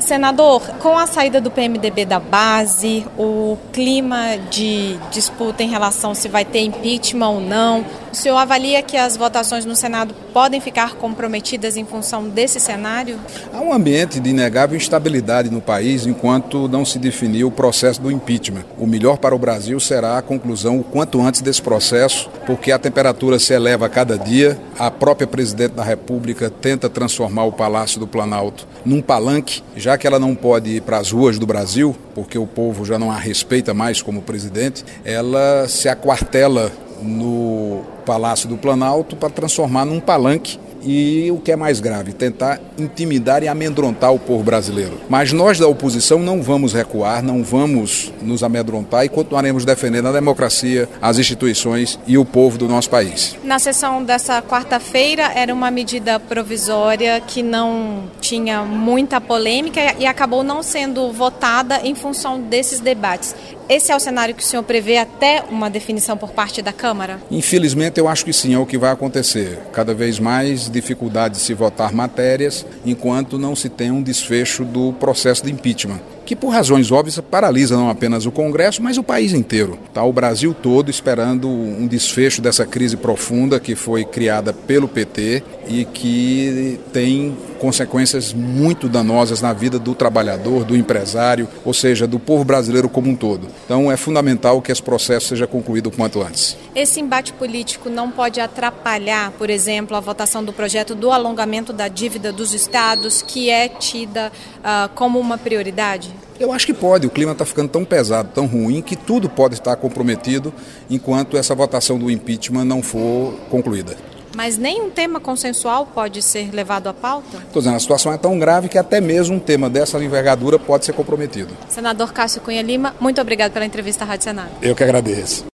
Senador, com a saída do PMDB da base, o clima de disputa em relação se vai ter impeachment ou não, o senhor avalia que as votações no Senado podem ficar comprometidas em função desse cenário? Há um ambiente de inegável instabilidade no país enquanto não se definiu o processo do impeachment. O melhor para o Brasil será a conclusão o quanto antes desse processo, porque a temperatura se eleva a cada dia. A própria presidente da República tenta transformar o Palácio do Planalto num palanque, já que ela não pode ir para as ruas do Brasil, porque o povo já não a respeita mais como presidente, ela se aquartela no Palácio do Planalto para transformar num palanque e, o que é mais grave, tentar intimidar e amedrontar o povo brasileiro. Mas nós da oposição não vamos recuar, não vamos nos amedrontar e continuaremos defendendo a democracia, as instituições e o povo do nosso país. Na sessão dessa quarta-feira era uma medida provisória que não tinha muita polêmica e acabou não sendo votada em função desses debates. Esse é o cenário que o senhor prevê até uma definição por parte da Câmara? Infelizmente, eu acho que sim, é o que vai acontecer. Cada vez mais dificuldade de se votar matérias, enquanto não se tem um desfecho do processo de impeachment, que por razões óbvias paralisa não apenas o Congresso, mas o país inteiro. Está o Brasil todo esperando um desfecho dessa crise profunda que foi criada pelo PT e que tem consequências muito danosas na vida do trabalhador, do empresário, ou seja, do povo brasileiro como um todo. Então é fundamental que esse processo seja concluído o quanto antes. Esse embate político não pode atrapalhar, por exemplo, a votação do projeto do alongamento da dívida dos estados, que é tida como uma prioridade? Eu acho que pode. O clima está ficando tão pesado, tão ruim, que tudo pode estar comprometido enquanto essa votação do impeachment não for concluída. Mas nenhum tema consensual pode ser levado à pauta? Estou dizendo, a situação é tão grave que até mesmo um tema dessa envergadura pode ser comprometido. Senador Cássio Cunha Lima, muito obrigado pela entrevista à Rádio Senado. Eu que agradeço.